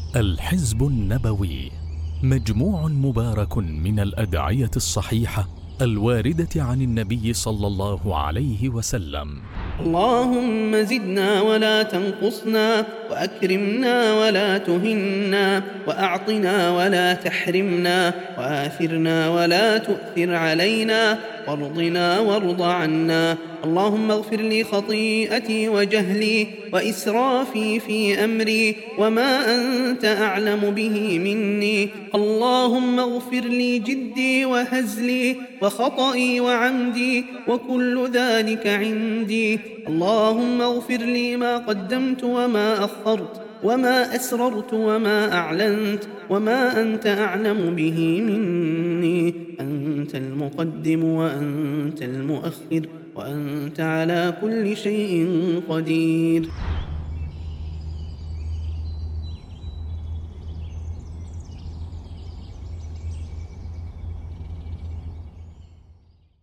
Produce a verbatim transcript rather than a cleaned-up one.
الحزب النبوي مجموع مبارك من الأدعية الصحيحة الواردة عن النبي صلى الله عليه وسلم. اللهم زدنا ولا تنقصنا، وأكرمنا ولا تهنا، وأعطنا ولا تحرمنا، وآثرنا ولا تؤثر علينا، وارضنا وارض عنا. اللهم اغفر لي خطيئتي وجهلي وإسرافي في أمري وما أنت أعلم به مني. اللهم اغفر لي جدي وهزلي وخطئي وعمدي وكل ذلك عندي. اللهم اغفر لي ما قدمت وما أخرت وما أسررت وما أعلنت وما أنت أعلم به مني. أنت المقدم وأنت المؤخر وأنت على كل شيء قدير.